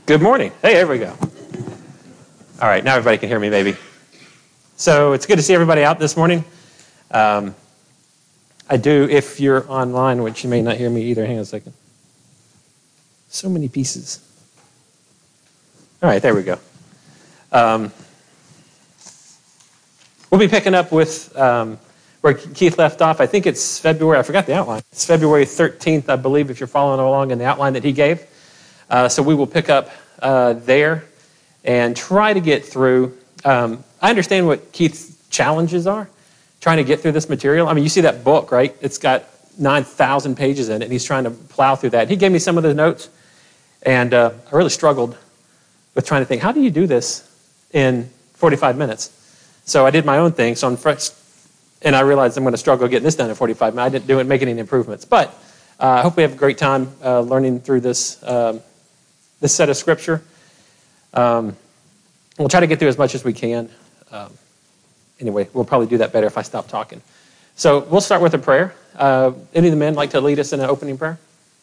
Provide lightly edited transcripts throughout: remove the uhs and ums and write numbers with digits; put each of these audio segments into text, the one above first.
Good morning. Hey, there we go. All right, now everybody can hear me, maybe. So it's good to see everybody out this morning. I do, if you're online, which you may not hear me either. Hang on a second. So many pieces. All right, there we go. We'll be picking up with where Keith left off. I think it's February. I forgot the outline. It's February 13th, I believe, if you're following along in the outline that he gave. So we will pick up there and try to get through. I understand what Keith's challenges are, trying to get through this material. I mean, you see that book, right? It's got 9,000 pages in it, and he's trying to plow through that. He gave me some of the notes, and I really struggled with trying to think, how do you do this in 45 minutes? So I did my own thing, so I'm fresh, and I realized I'm going to struggle getting this done in 45 minutes. I didn't make any improvements. But I hope we have a great time learning through this set of Scripture. We'll try to get through as much as we can. Anyway, we'll probably do that better if I stop talking. So we'll start with a prayer. Any of the men like to lead us in an opening prayer?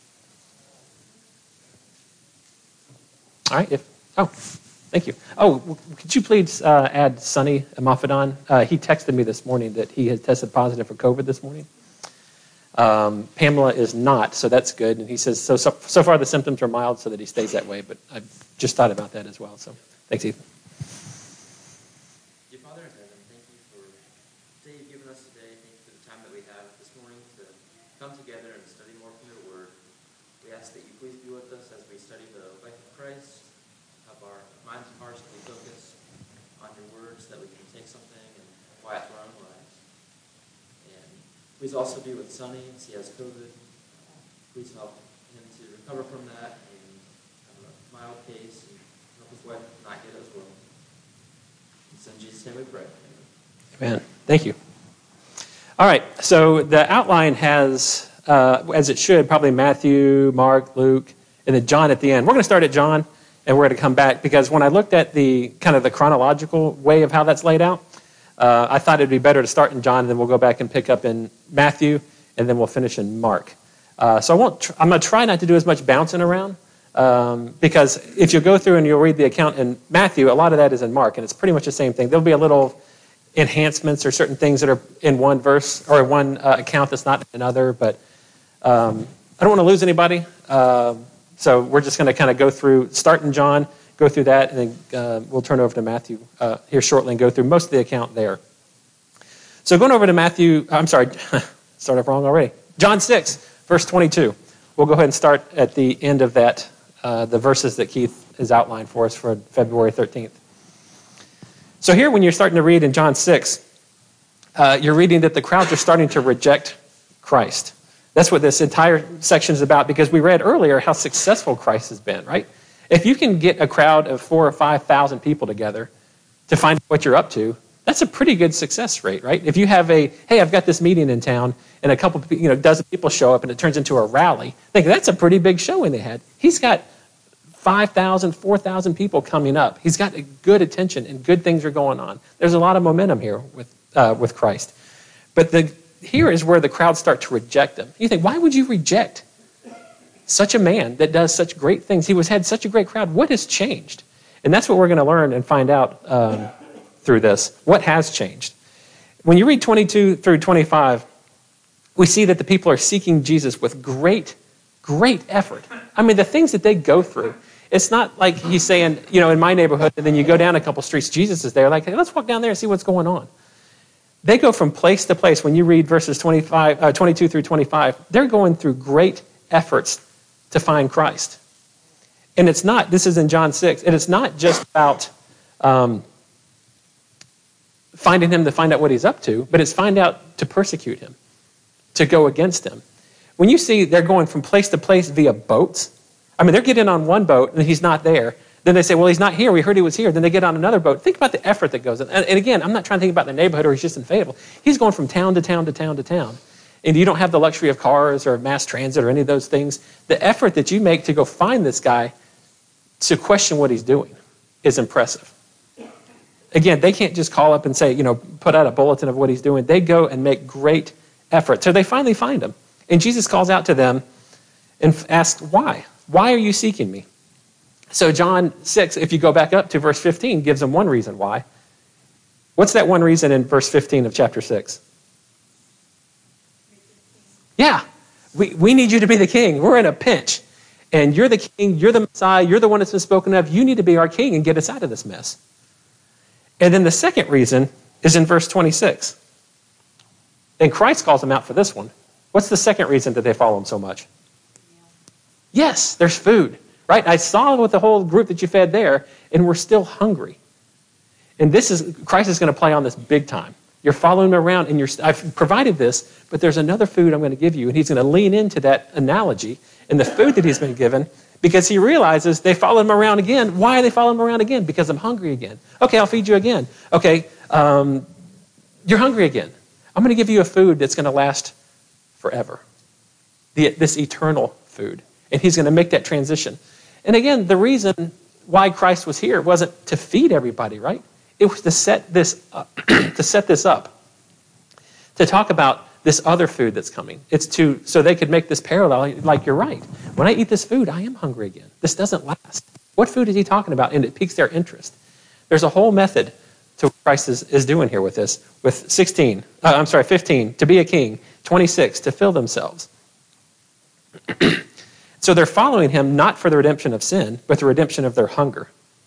All right. Thank you. Oh, could you please add Sonny Amafadon? He texted me this morning that he has tested positive for COVID this morning. Pamela is not, so that's good. And he says, so far the symptoms are mild, so that he stays that way. But I just thought about that as well. So thanks, Ethan. Dear Father in heaven, thank you for the day you've given us today. Thank you for the time that we have this morning to come together and study more from your word. We ask that you please be with us as we study the life of Christ. Have our minds and hearts to be focused on your words, that we can take something and apply it to our own lives. And please also be with Sonny as he has COVID. Please help him to recover from that and have a mild case and help his wife not get it as well. In Jesus' name we pray. Amen. Thank you. All right, so the outline has, as it should, probably Matthew, Mark, Luke, and then John at the end. We're going to start at John, and we're going to come back, because when I looked at the kind of the chronological way of how that's laid out, I thought it'd be better to start in John, and then we'll go back and pick up in Matthew, and then we'll finish in Mark. So I'm going to try not to do as much bouncing around, because if you go through and you'll read the account in Matthew, a lot of that is in Mark, and it's pretty much the same thing. There'll be a little enhancements or certain things that are in one verse or one account that's not in another, but I don't want to lose anybody. So we're just going to kind of go through, start in John, go through that, and then we'll turn over to Matthew here shortly and go through most of the account there. So going over to Matthew, I'm sorry, started wrong already. John 6, verse 22. We'll go ahead and start at the end of that, the verses that Keith has outlined for us for February 13th. So here, when you're starting to read in John 6, you're reading that the crowds are starting to reject Christ. That's what this entire section is about, because we read earlier how successful Christ has been, right? If you can get a crowd of 4,000 or 5,000 people together to find what you're up to, that's a pretty good success rate, right? If you have hey, I've got this meeting in town, and a couple, dozen people show up, and it turns into a rally, think that's a pretty big showing they had. He's got 5,000, 4,000 people coming up. He's got a good attention, and good things are going on. There's a lot of momentum here with Christ. But here is where the crowds start to reject him. You think, why would you reject such a man that does such great things? He had such a great crowd. What has changed? And that's what we're going to learn and find out through this. What has changed? When you read 22 through 25, we see that the people are seeking Jesus with great, great effort. I mean, the things that they go through, it's not like he's saying, in my neighborhood, and then you go down a couple streets, Jesus is there. Like, hey, let's walk down there and see what's going on. They go from place to place. When you read verses 22 through 25, they're going through great efforts to find Christ. And this is in John 6, and it's not just about finding him to find out what he's up to, but it's find out to persecute him, to go against him. When you see they're going from place to place via boats, I mean, they're getting on one boat, and he's not there. Then they say, well, he's not here. We heard he was here. Then they get on another boat. Think about the effort that goes in. And again, I'm not trying to think about the neighborhood or he's just in Fayetteville. He's going from town to town to town to town. And you don't have the luxury of cars or mass transit or any of those things. The effort that you make to go find this guy to question what he's doing is impressive. Again, they can't just call up and say, put out a bulletin of what he's doing. They go and make great effort. So they finally find him. And Jesus calls out to them and asks, why? Why are you seeking me? So John 6, if you go back up to verse 15, gives them one reason why. What's that one reason in verse 15 of chapter 6? Yeah, we need you to be the king. We're in a pinch. And you're the king, you're the Messiah, you're the one that's been spoken of. You need to be our king and get us out of this mess. And then the second reason is in verse 26. And Christ calls them out for this one. What's the second reason that they follow him so much? Yes, there's food, right? I saw with the whole group that you fed there, and we're still hungry. And Christ is going to play on this big time. You're following him around, and I've provided this, but there's another food I'm going to give you. And he's going to lean into that analogy and the food that he's been given, because he realizes they follow him around again. Why are they following him around again? Because I'm hungry again. Okay, I'll feed you again. Okay, you're hungry again. I'm going to give you a food that's going to last forever. This eternal food. And he's going to make that transition. And again, the reason why Christ was here wasn't to feed everybody, right? It was to set this up, to talk about this other food that's coming. It's so they could make this parallel, like you're right. When I eat this food, I am hungry again. This doesn't last. What food is he talking about? And it piques their interest. There's a whole method to what Christ is doing here with this. With 15, to be a king. 26, to fill themselves. So they're following him not for the redemption of sin, but the redemption of their hunger.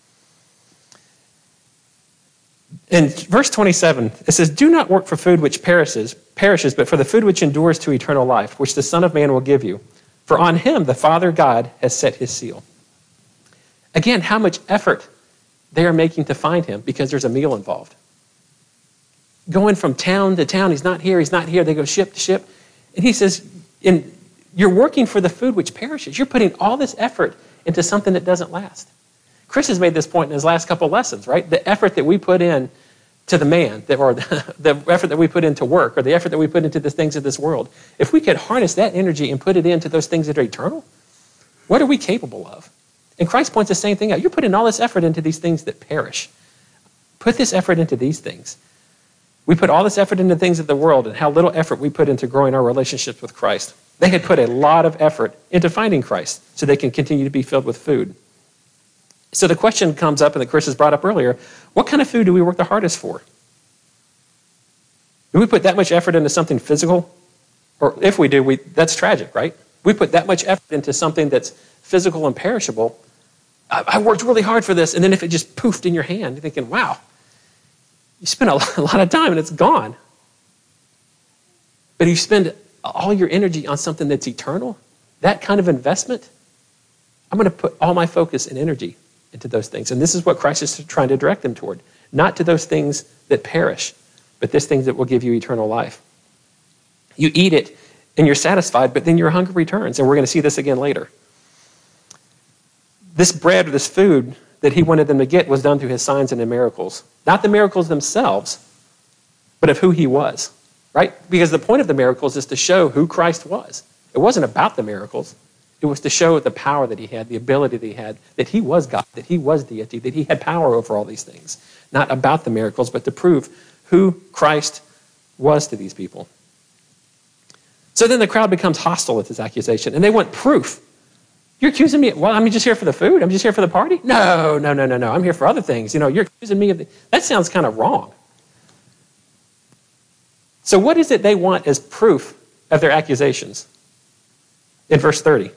In verse 27, it says, "Do not work for food which perishes, but for the food which endures to eternal life, which the Son of Man will give you. For on him the Father God has set his seal." Again, how much effort they are making to find him because there's a meal involved. Going from town to town, he's not here. They go ship to ship. And he says, you're working for the food which perishes. You're putting all this effort into something that doesn't last. Chris has made this point in his last couple of lessons, right? The effort that we put in to the man, or the effort that we put into work, or the effort that we put into the things of this world, if we could harness that energy and put it into those things that are eternal, what are we capable of? And Christ points the same thing out. You're putting all this effort into these things that perish. Put this effort into these things. We put all this effort into things of the world, and how little effort we put into growing our relationships with Christ. They had put a lot of effort into finding Christ so they can continue to be filled with food. So the question comes up, and that Chris has brought up earlier, what kind of food do we work the hardest for? Do we put that much effort into something physical? Or if we do, that's tragic, right? We put that much effort into something that's physical and perishable. I worked really hard for this, and then if it just poofed in your hand, you're thinking, wow, you spent a lot of time and it's gone. But you spend all your energy on something that's eternal, that kind of investment, I'm going to put all my focus and energy into those things. And this is what Christ is trying to direct them toward. Not to those things that perish, but these things that will give you eternal life. You eat it and you're satisfied, but then your hunger returns. And we're going to see this again later. This bread or this food that he wanted them to get was done through his signs and the miracles. Not the miracles themselves, but of who he was. Right? Because the point of the miracles is to show who Christ was. It wasn't about the miracles. It was to show the power that he had, the ability that he had, that he was God, that he was deity, that he had power over all these things. Not about the miracles, but to prove who Christ was to these people. So then the crowd becomes hostile with this accusation, and they want proof. You're accusing me, well, I'm just here for the food? I'm just here for the party? No. I'm here for other things. You're accusing me of that sounds kind of wrong. So what is it they want as proof of their accusations? In verse 30.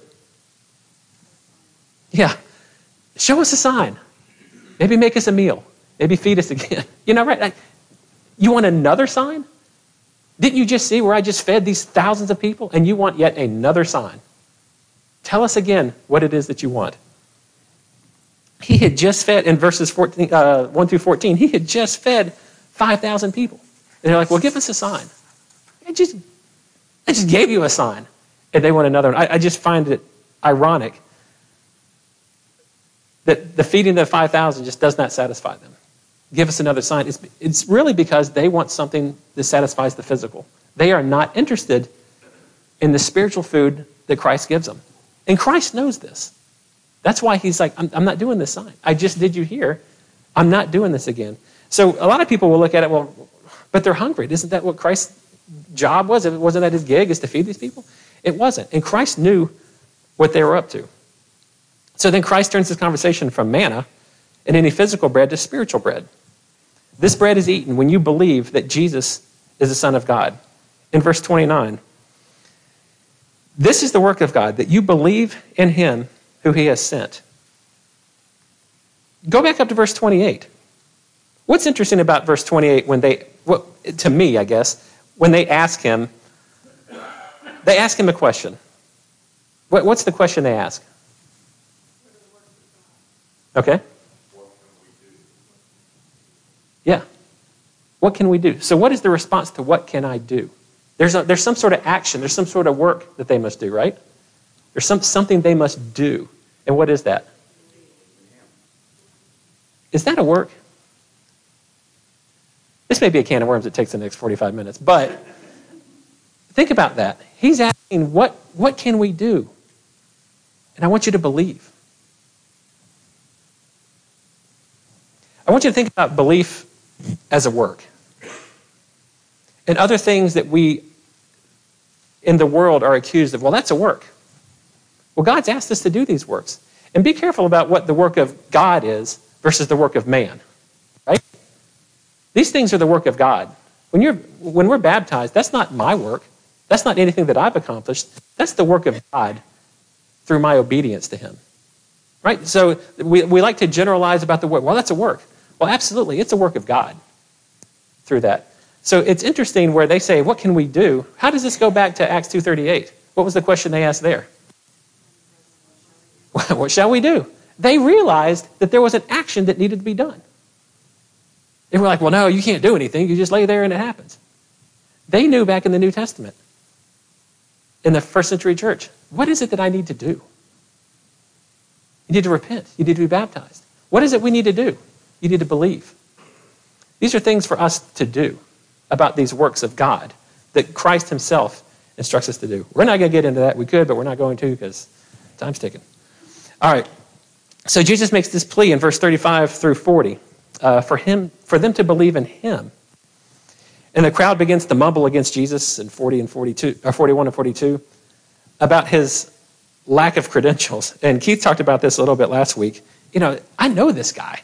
Yeah. Show us a sign. Maybe make us a meal. Maybe feed us again. Right? You want another sign? Didn't you just see where I just fed these thousands of people? And you want yet another sign. Tell us again what it is that you want. He had just fed, in verses 1 through 14, he had just fed 5,000 people. And they're like, well, give us a sign. I just gave you a sign. And they want another one. I just find it ironic that the feeding of the 5,000 just does not satisfy them. Give us another sign. It's really because they want something that satisfies the physical. They are not interested in the spiritual food that Christ gives them. And Christ knows this. That's why he's like, I'm not doing this sign. I just did you here. I'm not doing this again. So a lot of people will look at it, well, but they're hungry. Isn't that what Christ's job was? Wasn't that his gig, is to feed these people? It wasn't. And Christ knew what they were up to. So then Christ turns this conversation from manna and any physical bread to spiritual bread. This bread is eaten when you believe that Jesus is the Son of God. In verse 29, this is the work of God, that you believe in him who he has sent. Go back up to verse 28. What's interesting about verse 28 to me, I guess, when they ask him a question. What's the question they ask? Okay. Yeah. What can we do? So what is the response to what can I do? There's some sort of action. There's some sort of work that they must do, right? There's something they must do. And what is that? Is that a work? This may be a can of worms that takes the next 45 minutes, but think about that. He's asking, what can we do? And I want you to believe. I want you to think about belief as a work. And other things that we in the world are accused of, well, that's a work. Well, God's asked us to do these works. And be careful about what the work of God is versus the work of man, right? These things are the work of God. When we're baptized, that's not my work. That's not anything that I've accomplished. That's the work of God through my obedience to him, right? So we like to generalize about the work. Well, that's a work. Well, absolutely, it's a work of God through that. So it's interesting where they say, what can we do? How does this go back to Acts 2:38? What was the question they asked there? What shall we do? They realized that there was an action that needed to be done. They were like, well, no, you can't do anything. You just lay there and it happens. They knew back in the New Testament, in the first century church, what is it that I need to do? You need to repent. You need to be baptized. What is it we need to do? You need to believe. These are things for us to do about these works of God that Christ himself instructs us to do. We're not going to get into that. We could, but we're not going to because time's ticking. All right. So Jesus makes this plea in verse 35 through 40 for them to believe in him. And the crowd begins to mumble against Jesus in 41 and 42 about his lack of credentials. And Keith talked about this a little bit last week. I know this guy.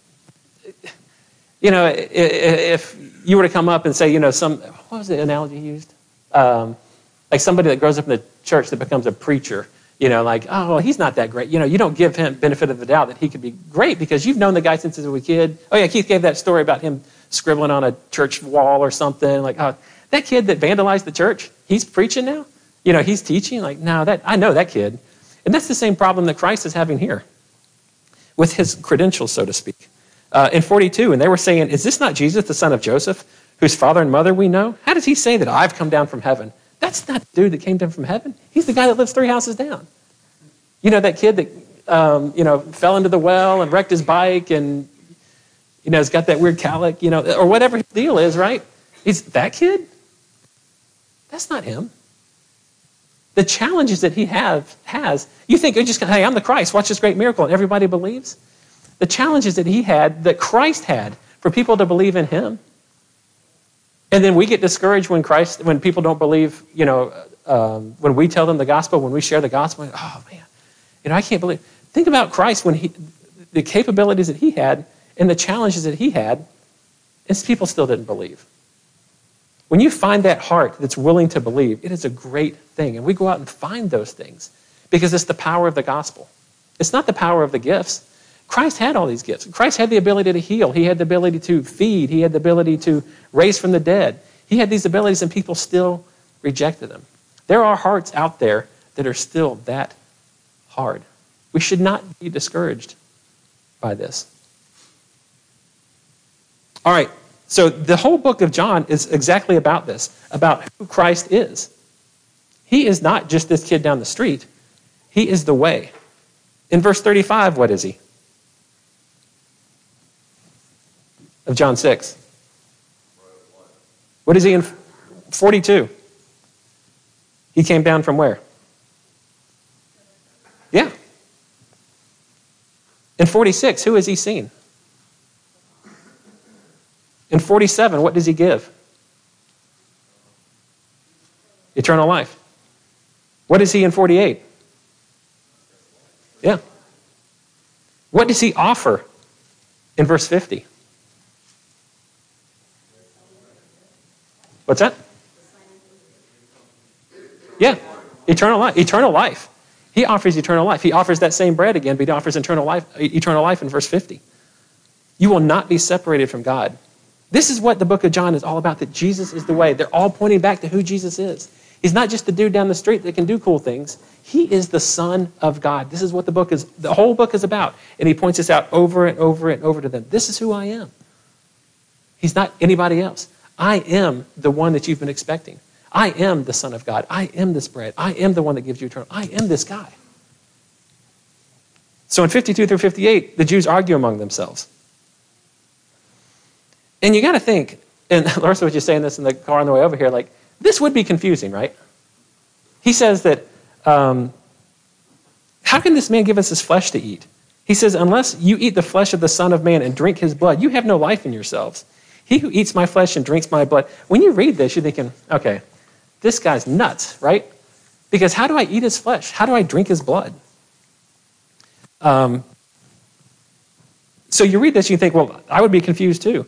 If you were to come up and say, what was the analogy he used? Like somebody that grows up in the church that becomes a preacher, oh, he's not that great. You don't give him benefit of the doubt that he could be great because you've known the guy since he was a kid. Oh, yeah, Keith gave that story about him scribbling on a church wall or something. Like, oh, that kid that vandalized the church, he's preaching now? He's teaching? Like, no, I know that kid. And that's the same problem that Christ is having here with his credentials, so to speak. In 42, and they were saying, is this not Jesus, the son of Joseph, whose father and mother we know? How does he say that I've come down from heaven? That's not the dude that came down from heaven. He's the guy that lives 3 houses down. That kid that, fell into the well and wrecked his bike and, has got that weird calic, or whatever his deal is, right? He's that kid? That's not him. The challenges that he has, you think, hey, I'm the Christ, watch this great miracle, and everybody believes? The challenges that he had, that Christ had, for people to believe in him. And then we get discouraged when people don't believe, when we tell them the gospel, when we share the gospel, oh man, I can't believe. Think about Christ the capabilities that he had and the challenges that he had, and people still didn't believe. When you find that heart that's willing to believe, it is a great thing. And we go out and find those things because it's the power of the gospel. It's not the power of the gifts. Christ had all these gifts. Christ had the ability to heal. He had the ability to feed. He had the ability to raise from the dead. He had these abilities and people still rejected them. There are hearts out there that are still that hard. We should not be discouraged by this. All right, so the whole book of John is exactly about this, about who Christ is. He is not just this kid down the street. He is the way. In verse 35, what is he? Of John 6. What is he in 42? He came down from where? Yeah. In 46, who has he seen? In 47, what does he give? Eternal life. What is he in 48? Yeah. What does he offer in verse 50? What's that? Yeah, eternal life. Eternal life. He offers eternal life. He offers that same bread again, but he offers eternal life in verse 50. You will not be separated from God. This is what the book of John is all about, that Jesus is the way. They're all pointing back to who Jesus is. He's not just the dude down the street that can do cool things. He is the Son of God. This is what the whole book is about. And he points this out over and over and over to them. This is who I am. He's not anybody else. I am the one that you've been expecting. I am the Son of God. I am this bread. I am the one that gives you eternal. I am this guy. So in 52 through 58, the Jews argue among themselves. And you got to think, and Larissa was just saying this in the car on the way over here, like, this would be confusing, right? He says that, how can this man give us his flesh to eat? He says, unless you eat the flesh of the Son of Man and drink his blood, you have no life in yourselves. He who eats my flesh and drinks my blood. When you read this, you're thinking, okay, this guy's nuts, right? Because how do I eat his flesh? How do I drink his blood? So you read this, you think, well, I would be confused too.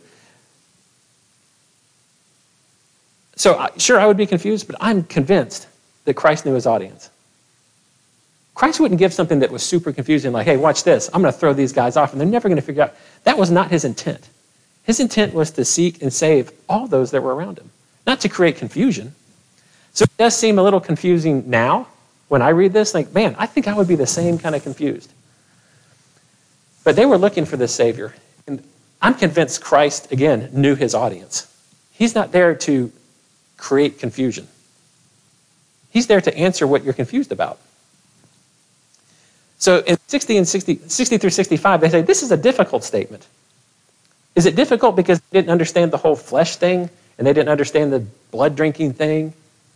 So sure, I would be confused, but I'm convinced that Christ knew his audience. Christ wouldn't give something that was super confusing, like, hey, watch this. I'm going to throw these guys off, and they're never going to figure out. That was not his intent. His intent was to seek and save all those that were around him, not to create confusion. So it does seem a little confusing now when I read this. Like, man, I think I would be the same kind of confused. But they were looking for this Savior. And I'm convinced Christ, again, knew his audience. He's not there to create confusion. He's there to answer what you're confused about. So in 60 through 65, they say, this is a difficult statement. Is it difficult because they didn't understand the whole flesh thing and they didn't understand the blood drinking thing?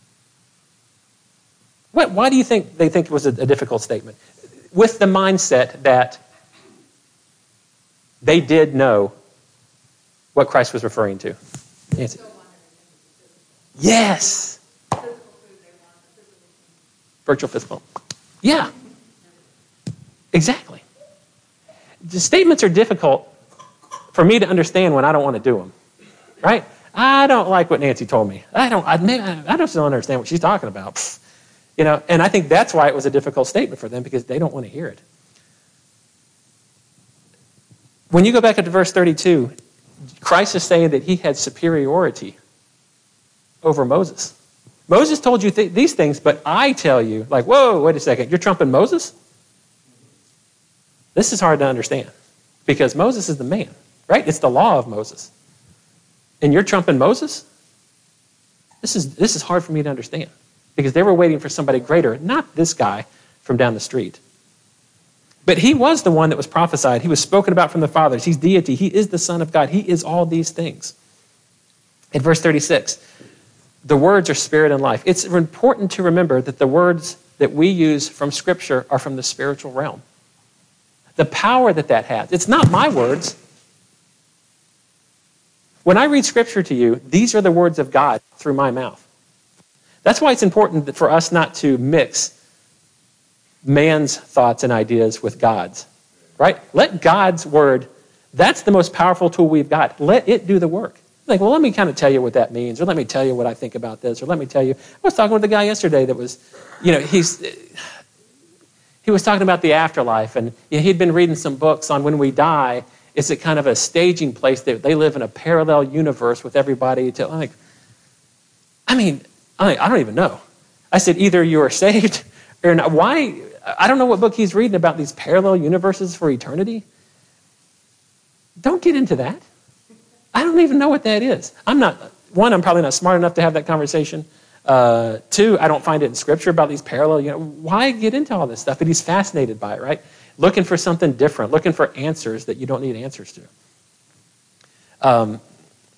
Why do you think they think it was a difficult statement? With the mindset that they did know what Christ was referring to. Nancy. Yes. Virtual physical. Yeah. Exactly. The statements are difficult for me to understand when I don't want to do them. Right? I don't like what Nancy told me. I just don't understand what she's talking about. You know, and I think that's why it was a difficult statement for them, because they don't want to hear it. When you go back up to verse 32, Christ is saying that he had superiority over Moses. Moses told you these things, but I tell you, like, whoa, wait a second, you're trumping Moses? This is hard to understand because Moses is the man, right? It's the law of Moses. And you're trumping Moses? This is hard for me to understand because they were waiting for somebody greater, not this guy from down the street. But he was the one that was prophesied. He was spoken about from the fathers. He's deity. He is the Son of God. He is all these things. In verse 36, the words are spirit and life. It's important to remember that the words that we use from Scripture are from the spiritual realm. The power that has. It's not my words. When I read Scripture to you, these are the words of God through my mouth. That's why it's important for us not to mix man's thoughts and ideas with God's, right? Let God's word, that's the most powerful tool we've got. Let it do the work. Like, well, let me kind of tell you what that means, or let me tell you what I think about this, or let me tell you. I was talking with a guy yesterday that was, he was talking about the afterlife, and he'd been reading some books on when we die, is it kind of a staging place that they live in a parallel universe with everybody? I'm like, I don't even know. I said, either you are saved or not. Why? I don't know what book he's reading about these parallel universes for eternity. Don't get into that. I don't even know what that is. I'm probably not smart enough to have that conversation. Two, I don't find it in Scripture about these parallel, why get into all this stuff? But he's fascinated by it, right? Looking for something different, looking for answers that you don't need answers to.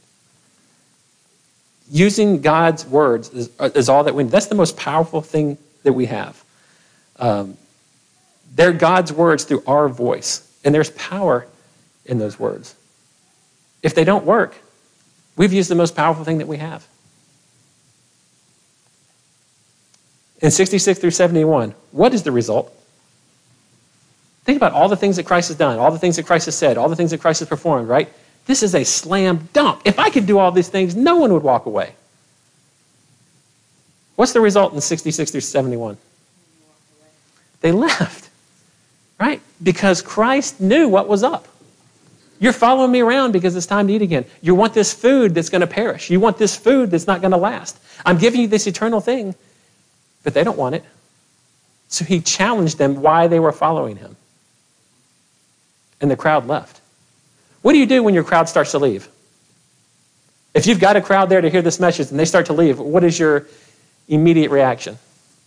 Using God's words is all that we need. That's the most powerful thing that we have. They're God's words through our voice, and there's power in those words. If they don't work, we've used the most powerful thing that we have. In 66 through 71, what is the result? Think about all the things that Christ has done, all the things that Christ has said, all the things that Christ has performed, right? This is a slam dunk. If I could do all these things, no one would walk away. What's the result in 66 through 71? They left, right? Because Christ knew what was up. You're following me around because it's time to eat again. You want this food that's going to perish. You want this food that's not going to last. I'm giving you this eternal thing, but they don't want it. So he challenged them why they were following him. And the crowd left. What do you do when your crowd starts to leave? If you've got a crowd there to hear this message and they start to leave, what is your immediate reaction?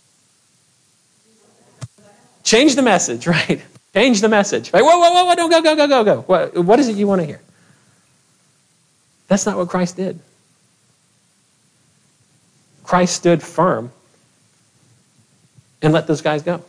Change the message, right? Change the message. Right? Whoa, don't go. What is it you want to hear? That's not what Christ did. Christ stood firm and let those guys go.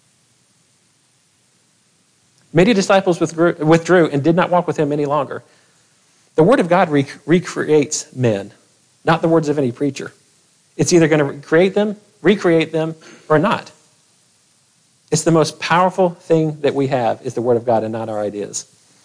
Many disciples withdrew and did not walk with him any longer. The word of God recreates men, not the words of any preacher. It's either going to create them, recreate them, or not. It's the most powerful thing that we have is the word of God and not our ideas.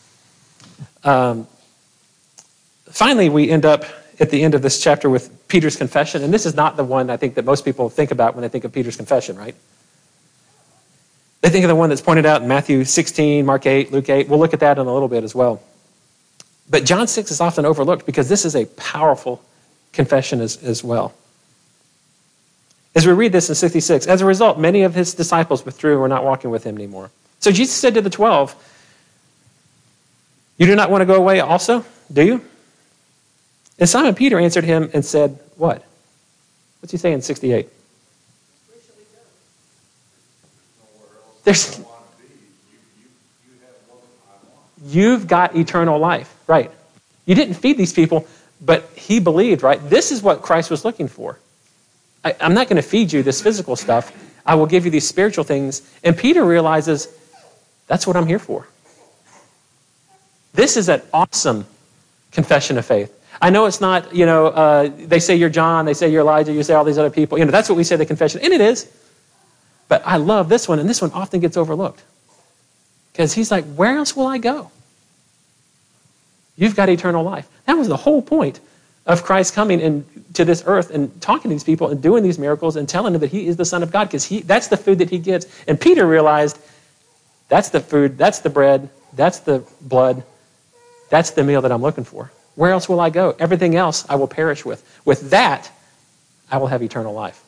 Finally, we end up at the end of this chapter with Peter's confession. And this is not the one I think that most people think about when they think of Peter's confession, right? They think of the one that's pointed out in Matthew 16, Mark 8, Luke 8. We'll look at that in a little bit as well. But John 6 is often overlooked because this is a powerful confession as well. As we read this in 66, as a result, many of his disciples withdrew and were not walking with him anymore. So Jesus said to the 12, "You do not want to go away also, do you?" And Simon Peter answered him and said, what? What's he saying in 68? Where shall we go? There's, you've got eternal life, right? You didn't feed these people, but he believed, right? This is what Christ was looking for. I'm not going to feed you this physical stuff. I will give you these spiritual things. And Peter realizes, that's what I'm here for. This is an awesome confession of faith. I know it's not, they say you're John, they say you're Elijah, you say all these other people. That's what we say the confession, and it is. But I love this one, and this one often gets overlooked. Because he's like, where else will I go? You've got eternal life. That was the whole point of Christ coming into this earth and talking to these people and doing these miracles and telling them that he is the Son of God, because that's the food that he gives. And Peter realized that's the food, that's the bread, that's the blood, that's the meal that I'm looking for. Where else will I go? Everything else I will perish with. With that, I will have eternal life.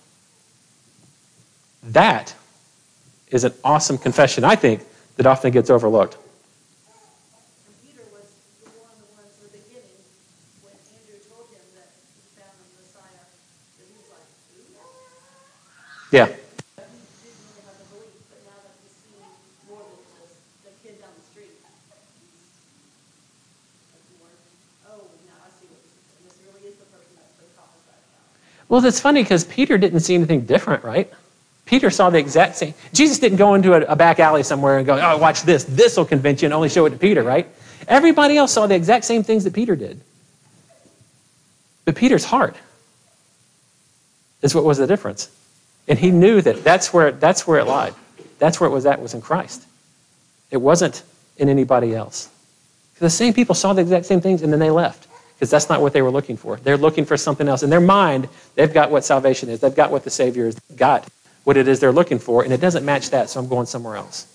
That is an awesome confession, I think, that often gets overlooked. And Peter was one of the ones in the beginning when Andrew told him that he found the Messiah, that he was like, who? Yeah. He didn't really have the belief, but now that he's seen more than just the kid down the street, now I see what this really is the person that's been prophesied about. Well, that's funny because Peter didn't see anything different, right? Peter saw the exact same. Jesus didn't go into a back alley somewhere and go, oh, watch this. This will convince you, and only show it to Peter, right? Everybody else saw the exact same things that Peter did. But Peter's heart is what was the difference. And he knew that that's where it lied. That's where it was at, was in Christ. It wasn't in anybody else. The same people saw the exact same things, and then they left. Because that's not what they were looking for. They're looking for something else. In their mind, they've got what salvation is. They've got what the Savior is. They've got what it is they're looking for, and it doesn't match that, so I'm going somewhere else.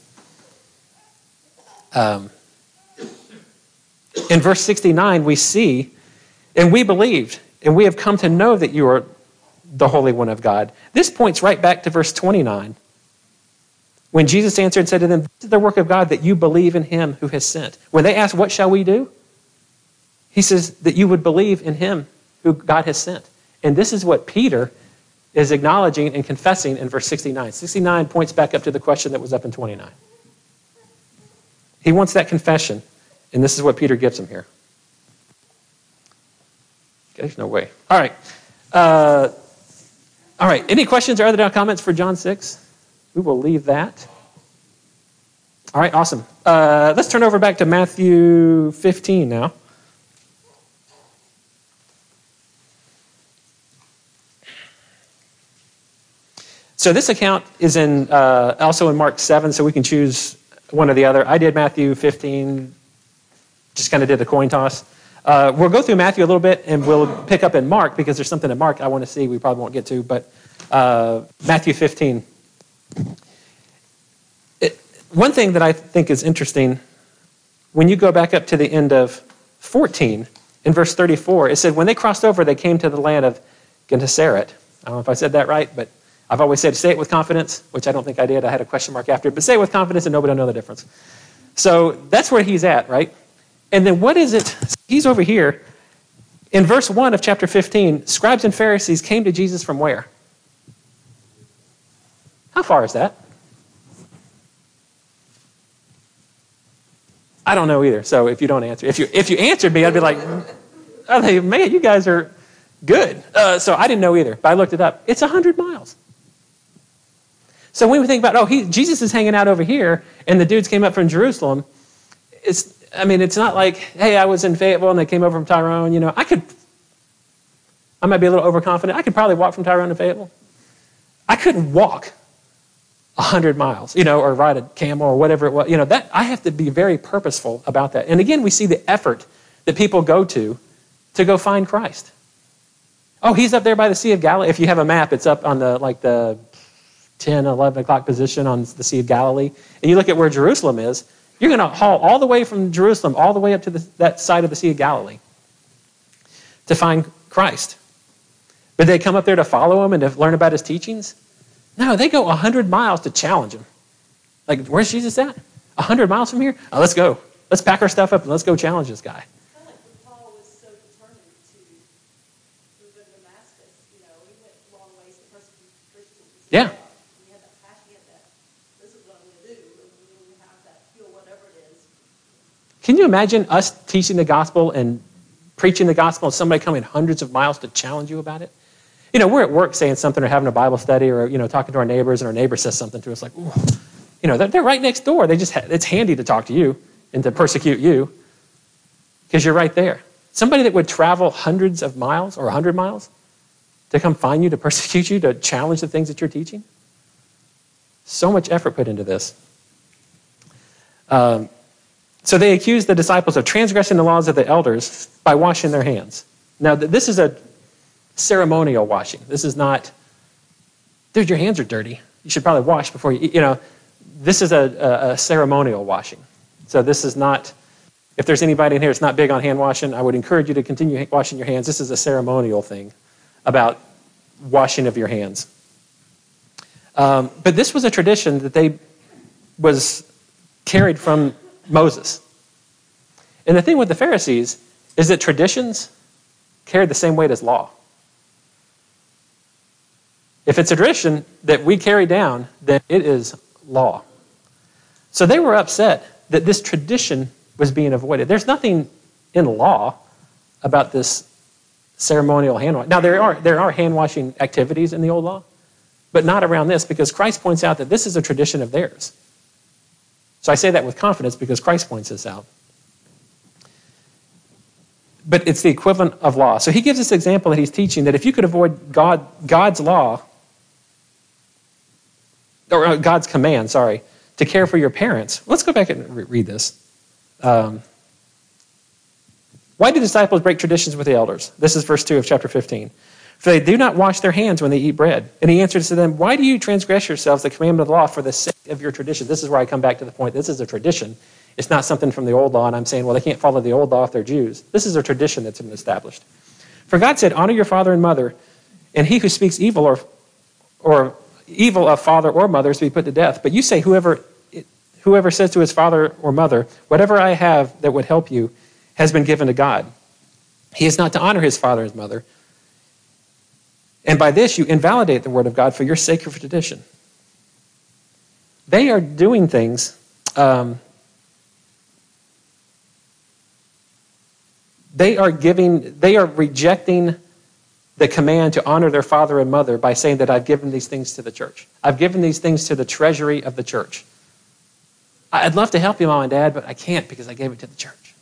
In verse 69, we see, and we believed, and we have come to know that you are the Holy One of God. This points right back to verse 29. When Jesus answered and said to them, this is the work of God, that you believe in him who has sent. When they asked, what shall we do? He says that you would believe in him who God has sent. And this is what Peter is acknowledging and confessing in verse 69. 69 points back up to the question that was up in 29. He wants that confession, and this is what Peter gives him here. There's no way. All right. Any questions or other comments for John 6? We will leave that. All right, awesome. Let's turn over back to Matthew 15 now. So this account is also in Mark 7, so we can choose one or the other. I did Matthew 15, just kind of did a coin toss. We'll go through Matthew a little bit, and we'll pick up in Mark, because there's something in Mark I want to see we probably won't get to, but Matthew 15. One thing that I think is interesting, when you go back up to the end of 14, in verse 34, it said, when they crossed over, they came to the land of Gennesaret. I don't know if I said that right, but I've always said say it with confidence, which I don't think I did. I had a question mark after it, but say it with confidence and nobody will know the difference. So that's where he's at, right? And then what is it? He's over here. In verse 1 of chapter 15, scribes and Pharisees came to Jesus from where? How far is that? I don't know either, so if you don't answer. If you answered me, I'd be like, oh, hey, man, you guys are good. So I didn't know either, but I looked it up. It's 100 miles. So when we think about, Jesus is hanging out over here, and the dudes came up from Jerusalem, it's not like, hey, I was in Fayetteville, and they came over from Tyrone. I might be a little overconfident. I could probably walk from Tyrone to Fayetteville. I couldn't walk 100 miles, or ride a camel or whatever it was. That I have to be very purposeful about that. And again, we see the effort that people go to go find Christ. Oh, he's up there by the Sea of Galilee. If you have a map, it's up on the 10, 11 o'clock position on the Sea of Galilee. And you look at where Jerusalem is, you're going to haul all the way from Jerusalem all the way up to that side of the Sea of Galilee to find Christ. But they come up there to follow him and to learn about his teachings? No, they go 100 miles to challenge him. Like, where's Jesus at? 100 miles from here? Oh, let's go. Let's pack our stuff up and let's go challenge this guy. Kind of like when Paul was so determined to move to Damascus, he went long ways to persecute Christians. Yeah. He had that passion, he had that, this is what I'm going to do, and we have that feel, whatever it is. Can you imagine us teaching the gospel and preaching the gospel and somebody coming hundreds of miles to challenge you about it? We're at work saying something or having a Bible study or, talking to our neighbors, and our neighbor says something to us like, ooh, they're right next door. It's handy to talk to you and to persecute you because you're right there. Somebody that would travel hundreds of miles or 100 miles to come find you, to persecute you, to challenge the things that you're teaching. So much effort put into this. So they accused the disciples of transgressing the laws of the elders by washing their hands. Now, this is a ceremonial washing. This is not, dude, your hands are dirty. You should probably wash before you eat. This is a ceremonial washing. So this is not, if there's anybody in here that's not big on hand washing, I would encourage you to continue washing your hands. This is a ceremonial thing about washing of your hands. But this was a tradition that was carried from Moses. And the thing with the Pharisees is that traditions carried the same weight as law. If it's a tradition that we carry down, then it is law. So they were upset that this tradition was being avoided. There's nothing in law about this ceremonial hand washing. Now, there are hand washing activities in the old law, but not around this, because Christ points out that this is a tradition of theirs. So I say that with confidence because Christ points this out. But it's the equivalent of law. So he gives this example that he's teaching that if you could avoid God's law, or God's command, to care for your parents. Let's go back and read this. Why do disciples break traditions with the elders? This is verse 2 of chapter 15. For they do not wash their hands when they eat bread. And he answered to them, why do you transgress yourselves the commandment of the law for the sake of your tradition? This is where I come back to the point. This is a tradition. It's not something from the old law, and I'm saying, well, they can't follow the old law if they're Jews. This is a tradition that's been established. For God said, honor your father and mother, and he who speaks evil or evil of father or mother is to be put to death. But you say, whoever says to his father or mother, whatever I have that would help you has been given to God. He is not to honor his father and his mother. And by this you invalidate the word of God for your sake of tradition. They are doing things they are rejecting the command to honor their father and mother by saying that I've given these things to the church. I've given these things to the treasury of the church. I'd love to help you, Mom and Dad, but I can't because I gave it to the church.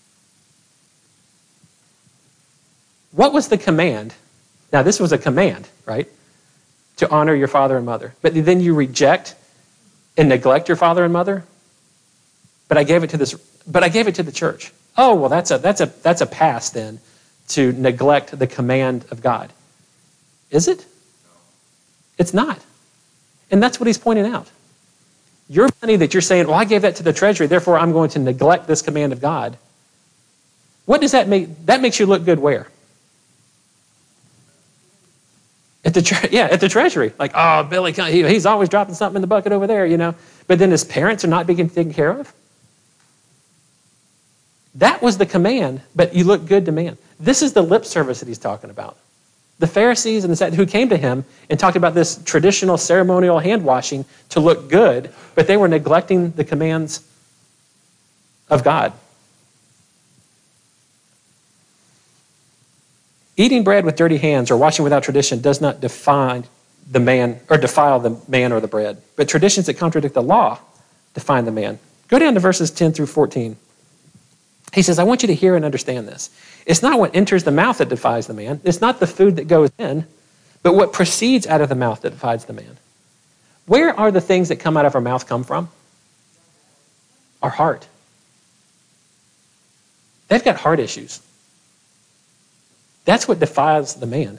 What was the command? Now, this was a command, right? To honor your father and mother. But then you reject and neglect your father and mother? but I gave it to the church. Oh, well, that's a pass then to neglect the command of God. Is it? It's not. And that's what he's pointing out. Your money that you're saying, well, I gave that to the treasury, therefore I'm going to neglect this command of God. What does that make? That makes you look good where? At the treasury. Like, oh, Billy, he's always dropping something in the bucket over there, But then his parents are not being taken care of. That was the command, but you look good to man. This is the lip service that he's talking about. The Pharisees and the Sadducees who came to him and talked about this traditional ceremonial hand washing to look good, but they were neglecting the commands of God. Eating bread with dirty hands or washing without tradition does not defile the man or the bread, but traditions that contradict the law define the man. Go down to verses 10 through 14. He says, I want you to hear and understand this. It's not what enters the mouth that defies the man. It's not the food that goes in, but what proceeds out of the mouth that defies the man. Where are the things that come out of our mouth come from? Our heart. They've got heart issues. That's what defiles the man.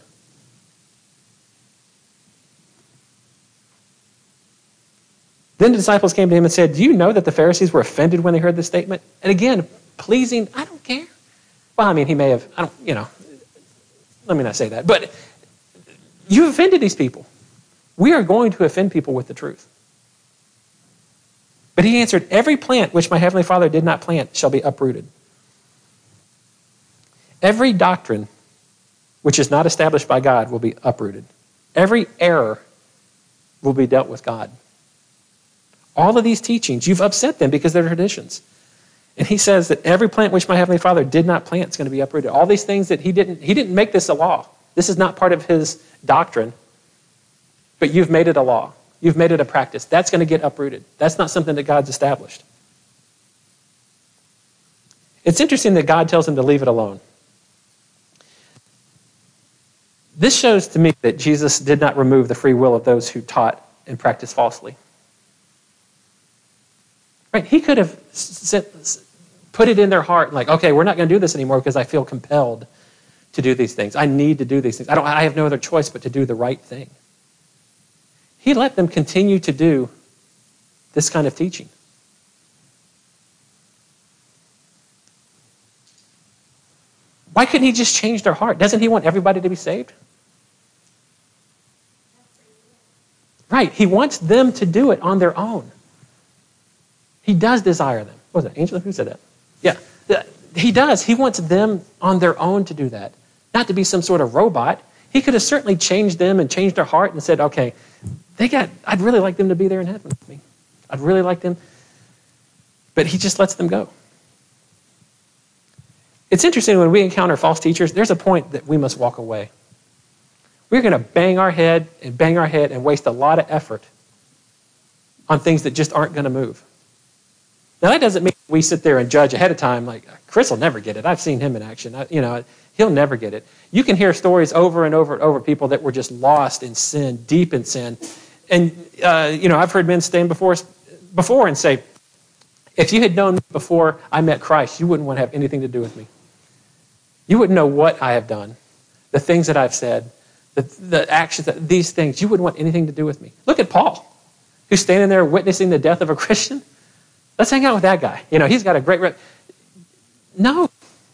Then the disciples came to him and said, do you know that the Pharisees were offended when they heard this statement? And again, pleasing, I don't care. Well, I mean, he may have, let me not say that. But you offended these people. We are going to offend people with the truth. But he answered, every plant which my heavenly Father did not plant shall be uprooted. Every doctrine which is not established by God will be uprooted. Every error will be dealt with God. All of these teachings, you've upset them because they're traditions. And he says that every plant which my heavenly Father did not plant is going to be uprooted. All these things that he didn't make this a law. This is not part of his doctrine. But you've made it a law. You've made it a practice. That's going to get uprooted. That's not something that God's established. It's interesting that God tells him to leave it alone. This shows to me that Jesus did not remove the free will of those who taught and practiced falsely. Right? He could have put it in their heart, like, okay, we're not going to do this anymore because I feel compelled to do these things. I need to do these things. I have no other choice but to do the right thing. He let them continue to do this kind of teaching. Why couldn't he just change their heart? Doesn't he want everybody to be saved? Right. He wants them to do it on their own. He does desire them. What was that? Angela? Who said that? Yeah. He does. He wants them on their own to do that. Not to be some sort of robot. He could have certainly changed them and changed their heart and said, okay, I'd really like them to be there in heaven with me. I'd really like them. But he just lets them go. It's interesting when we encounter false teachers, there's a point that we must walk away. We're going to bang our head and waste a lot of effort on things that just aren't going to move. Now, that doesn't mean we sit there and judge ahead of time like, Chris will never get it. I've seen him in action. He'll never get it. You can hear stories over and over and over, people that were just lost in sin, deep in sin. And, I've heard men stand before and say, if you had known me before I met Christ, you wouldn't want to have anything to do with me. You wouldn't know what I have done, the things that I've said, the actions, these things. You wouldn't want anything to do with me. Look at Paul, who's standing there witnessing the death of a Christian. Let's hang out with that guy. He's got a great No.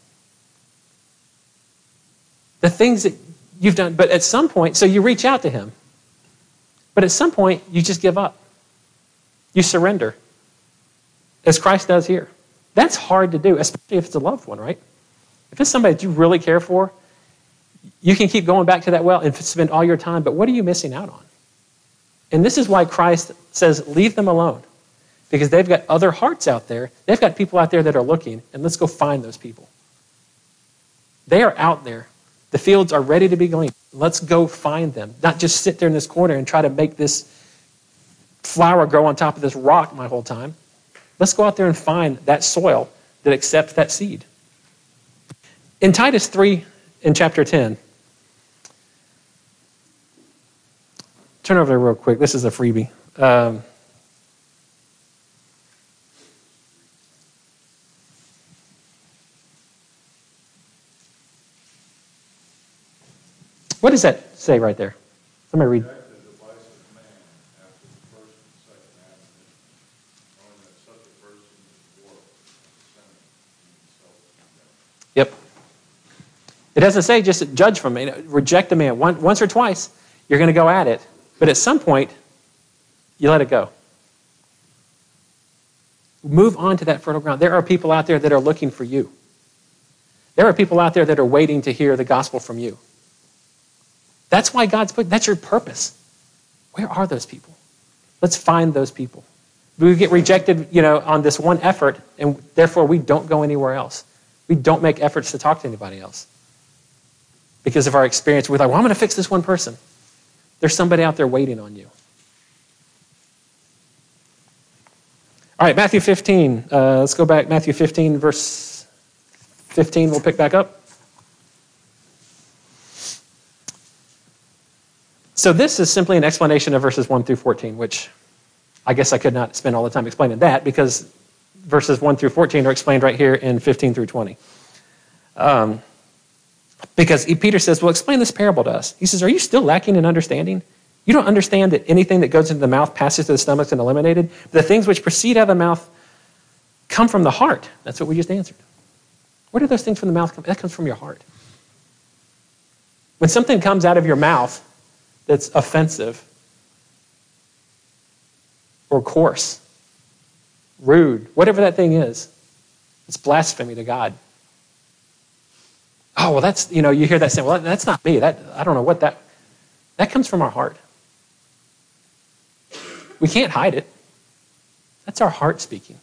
The things that you've done, but at some point, so you reach out to him. But at some point, you just give up. You surrender, as Christ does here. That's hard to do, especially if it's a loved one, right? If it's somebody that you really care for, you can keep going back to that well and spend all your time, but what are you missing out on? And this is why Christ says, leave them alone. Because they've got other hearts out there. They've got people out there that are looking, and let's go find those people. They are out there. The fields are ready to be gleaned. Let's go find them. Not just sit there in this corner and try to make this flower grow on top of this rock my whole time. Let's go out there and find that soil that accepts that seed. In Titus 3, in chapter 10, turn over there real quick. This is a freebie. What does that say right there? Somebody read. Reject the device of man after the first and second admonition, knowing that such a person is warped and sinner in himself condemned. Yep. It doesn't say just judge from it. Reject a man. Once or twice, you're going to go at it. But at some point, you let it go. Move on to that fertile ground. There are people out there that are looking for you. There are people out there that are waiting to hear the gospel from you. That's why that's your purpose. Where are those people? Let's find those people. We get rejected, on this one effort, and therefore we don't go anywhere else. We don't make efforts to talk to anybody else. Because of our experience, we're like, well, I'm going to fix this one person. There's somebody out there waiting on you. All right, Matthew 15. Let's go back. Matthew 15, verse 15, we'll pick back up. So this is simply an explanation of verses 1 through 14, which I guess I could not spend all the time explaining that because verses 1 through 14 are explained right here in 15 through 20. Because Peter says, well, explain this parable to us. He says, are you still lacking in understanding? You don't understand that anything that goes into the mouth passes through the stomach and eliminated? The things which proceed out of the mouth come from the heart. That's what we just answered. Where do those things from the mouth come? That comes from your heart. When something comes out of your mouth that's offensive or coarse, rude, whatever that thing is, it's blasphemy to God. Oh, well, that's, you hear that saying, well, that's not me. I don't know what that comes from our heart. We can't hide it. That's our heart speaking.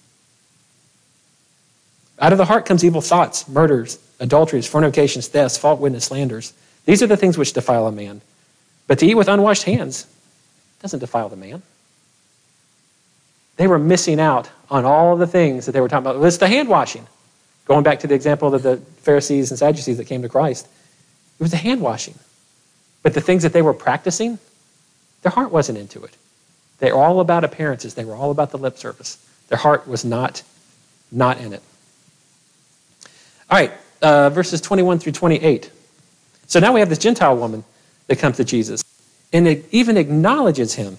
Out of the heart comes evil thoughts, murders, adulteries, fornications, thefts, false witness, slanders. These are the things which defile a man. But to eat with unwashed hands doesn't defile the man. They were missing out on all of the things that they were talking about. It's the hand washing. Going back to the example of the Pharisees and Sadducees that came to Christ. It was the hand washing. But the things that they were practicing, their heart wasn't into it. They were all about appearances. They were all about the lip service. Their heart was not in it. All right, verses 21 through 28. So now we have this Gentile woman that comes to Jesus, and it even acknowledges him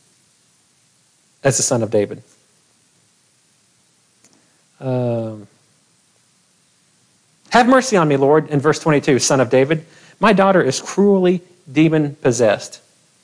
as the son of David. Have mercy on me, Lord, in verse 22, son of David. My daughter is cruelly demon-possessed.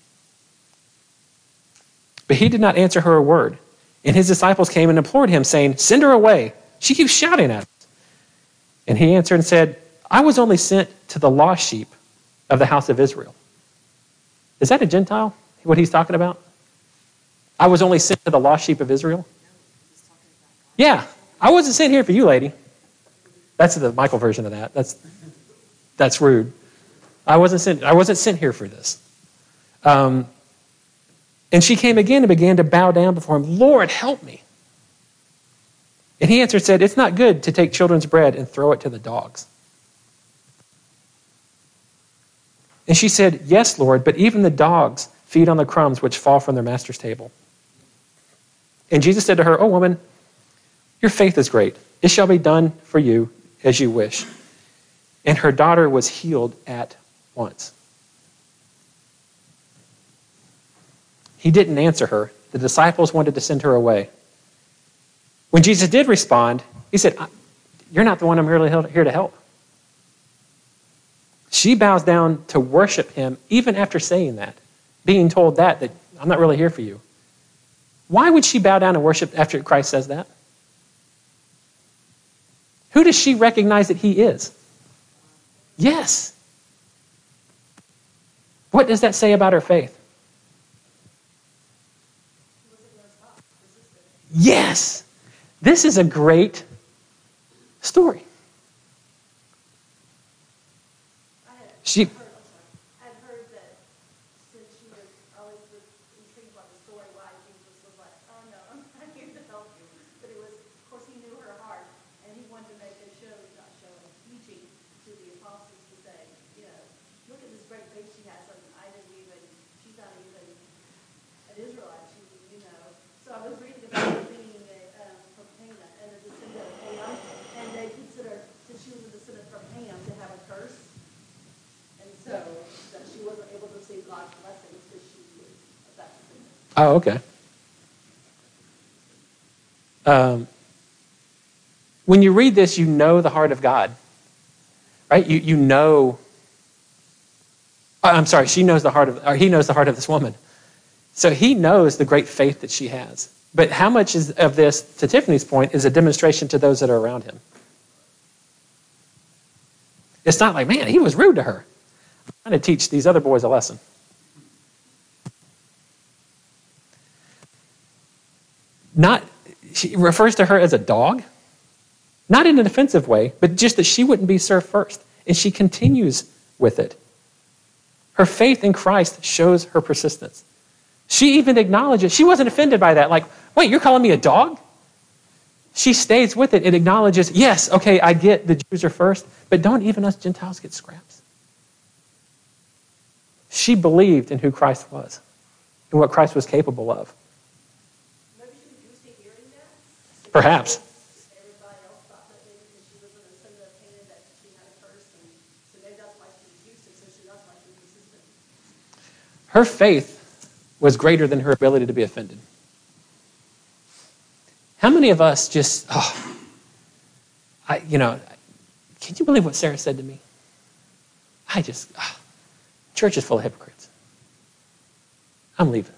But he did not answer her a word. And his disciples came and implored him, saying, send her away. She keeps shouting at us. And he answered and said, I was only sent to the lost sheep of the house of Israel. Is that a Gentile, what he's talking about? I was only sent to the lost sheep of Israel? Yeah, I wasn't sent here for you, lady. That's the Michael version of that. That's rude. I wasn't sent here for this. And she came again and began to bow down before him. Lord, help me. And he answered and said, it's not good to take children's bread and throw it to the dogs. And she said, yes, Lord, but even the dogs feed on the crumbs which fall from their master's table. And Jesus said to her, oh, woman, your faith is great. It shall be done for you as you wish. And her daughter was healed at once. He didn't answer her. The disciples wanted to send her away. When Jesus did respond, he said, you're not the one I'm here to help. She bows down to worship him even after saying that, being told that I'm not really here for you. Why would she bow down and worship after Christ says that? Who does she recognize that he is? Yes. What does that say about her faith? Yes. This is a great story. She. I'd heard that since she was always intrigued by the story why Jesus was like, oh no, I'm not here to help you. But it was, of course, he knew her heart, and he wanted to make a teaching to the apostles to say, look at this great faith she has, and she's not even an Israelite, So I was reading about her being from Ham and a descendant of Ham, and they consider, since she was a descendant from Ham, to have a curse. And Oh, okay. When you read this, you know the heart of God, right? You know. I'm sorry. He knows the heart of this woman. So he knows the great faith that she has. But how much of this, to Tiffany's point, is a demonstration to those that are around him? It's not like, man, he was rude to her. I'm trying to teach these other boys a lesson. She refers to her as a dog, not in an offensive way, but just that she wouldn't be served first. And she continues with it. Her faith in Christ shows her persistence. She even acknowledges, she wasn't offended by that. Like, wait, you're calling me a dog? She stays with it and acknowledges, yes, okay, I get the Jews are first, but don't even us Gentiles get scraps? She believed in who Christ was and what Christ was capable of. Maybe she was used to hearing that. Perhaps. Everybody else thought that maybe because she was in a similar opinion that she had it first, and so maybe that's why she was used to it, so that's why she was persistent. Her faith was greater than her ability to be offended. How many of us just, can you believe what Sarah said to me? Church is full of hypocrites. I'm leaving.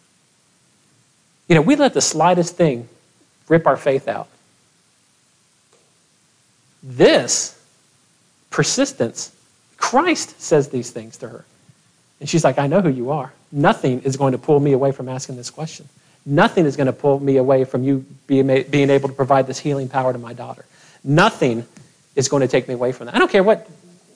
We let the slightest thing rip our faith out. This persistence, Christ says these things to her. And she's like, I know who you are. Nothing is going to pull me away from asking this question. Nothing is going to pull me away from you being able to provide this healing power to my daughter. Nothing is going to take me away from that. I don't care what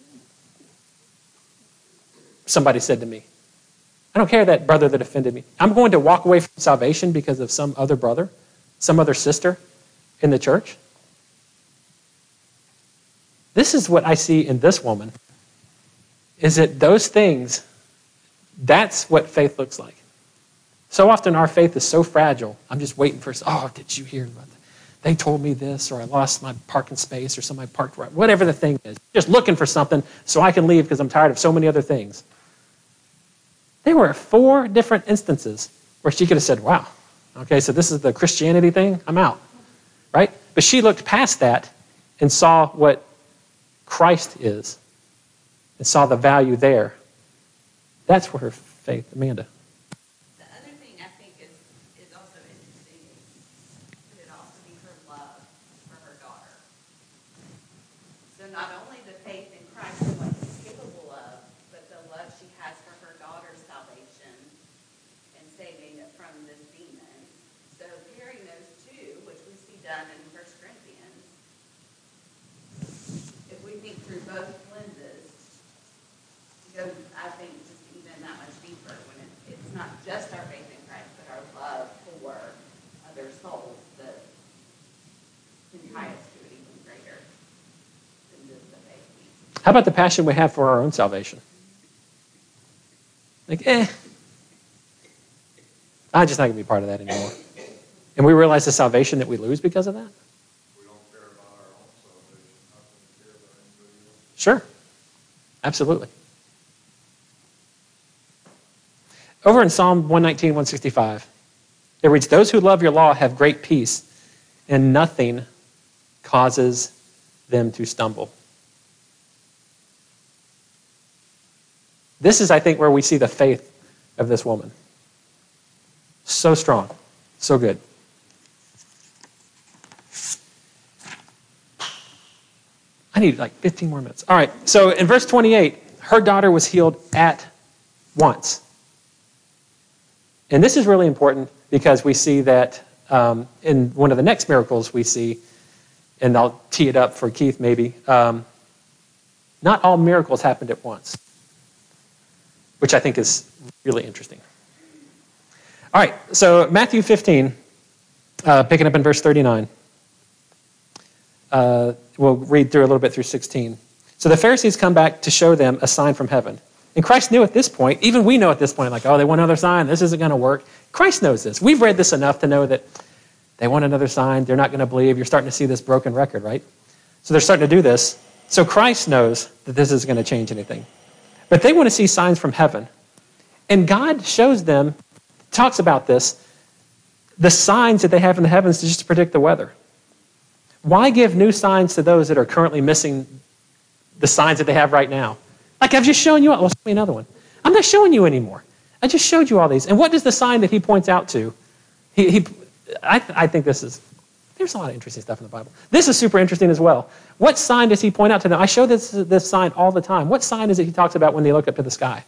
somebody said to me. I don't care that brother that offended me. I'm going to walk away from salvation because of some other brother, some other sister in the church. This is what I see in this woman, is that those things, that's what faith looks like. So often our faith is so fragile. I'm just waiting for, did you hear about that? They told me this, or I lost my parking space, or somebody parked right, whatever the thing is. Just looking for something so I can leave because I'm tired of so many other things. There were 4 different instances where she could have said, wow, okay, so this is the Christianity thing, I'm out, right? But she looked past that and saw what Christ is and saw the value there. That's where her faith, Amanda. The other thing I think is also interesting could it also be her love for her daughter. So not only the faith in Christ and what he's capable of, but the love she has for her daughter's salvation and saving it from this demon. So pairing those two, which we see done in 1 Corinthians, if we think through both lenses, goes, I think, just even that much deeper when it's not just our faith in Christ, but our love for other souls that can tie us to it even greater than just the faith piece. How about the passion we have for our own salvation? Like, I'm just not going to be part of that anymore. And we realize the salvation that we lose because of that? We don't care about our own salvation. How can we care about anybody else? Sure. Absolutely. Over in Psalm 119, 165, it reads, those who love your law have great peace, and nothing causes them to stumble. This is, I think, where we see the faith of this woman. So strong. So good. I need like 15 more minutes. All right, so in verse 28, her daughter was healed at once. And this is really important because we see that in one of the next miracles we see, and I'll tee it up for Keith maybe, not all miracles happened at once, which I think is really interesting. All right, so Matthew 15, picking up in verse 39. We'll read through a little bit through 16. So the Pharisees come back to show them a sign from heaven. And Christ knew at this point, even we know at this point, like, they want another sign, this isn't going to work. Christ knows this. We've read this enough to know that they want another sign, they're not going to believe. You're starting to see this broken record, right? So they're starting to do this. So Christ knows that this isn't going to change anything. But they want to see signs from heaven. And God shows them talks about this, the signs that they have in the heavens just to predict the weather. Why give new signs to those that are currently missing the signs that they have right now? Like I've just shown you, well, show me another one. I'm not showing you anymore. I just showed you all these. And what is the sign that he points out to? I think there's a lot of interesting stuff in the Bible. This is super interesting as well. What sign does he point out to them? I show this sign all the time. What sign is it he talks about when they look up to the sky?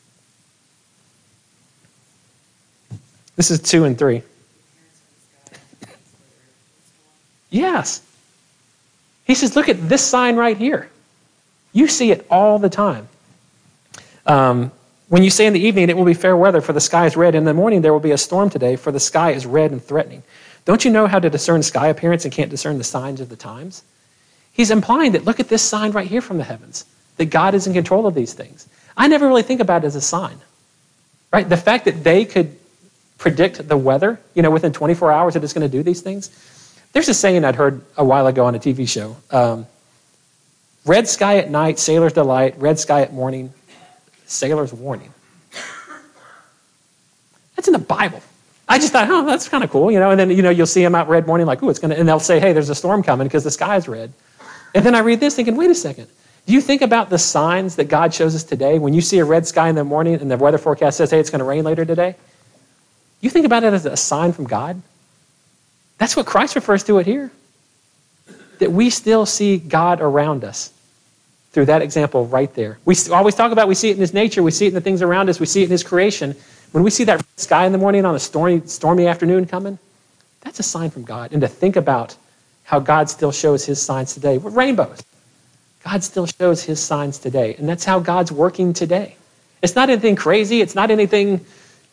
This is 2 and 3. Yes. He says, look at this sign right here. You see it all the time. When you say in the evening, it will be fair weather, for the sky is red. In the morning, there will be a storm today, for the sky is red and threatening. Don't you know how to discern sky appearance and can't discern the signs of the times? He's implying that look at this sign right here from the heavens, that God is in control of these things. I never really think about it as a sign, right? The fact that they could predict the weather, within 24 hours that it's going to do these things. There's a saying I'd heard a while ago on a TV show. Red sky at night, sailor's delight. Red sky at morning, sailor's warning. That's in the Bible. I just thought, that's kind of cool, and then, you'll see them out red morning like, it's going to, and they'll say, hey, there's a storm coming because the sky's red. And then I read this thinking, wait a second. Do you think about the signs that God shows us today? When you see a red sky in the morning and the weather forecast says, hey, it's going to rain later today, you think about it as a sign from God? That's what Christ refers to it here. That we still see God around us through that example right there. We always talk about we see it in his nature, we see it in the things around us, we see it in his creation. When we see that sky in the morning on a stormy afternoon coming, that's a sign from God. And to think about how God still shows his signs today. With rainbows. God still shows his signs today. And that's how God's working today. It's not anything crazy. It's not anything,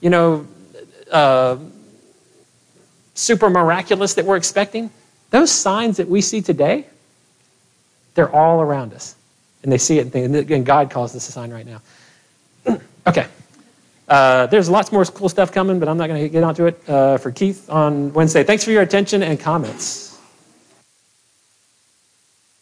super miraculous that we're expecting. Those signs that we see today, they're all around us. And they see it, and God calls this a sign right now. Okay. There's lots more cool stuff coming, but I'm not going to get onto it for Keith on Wednesday. Thanks for your attention and comments.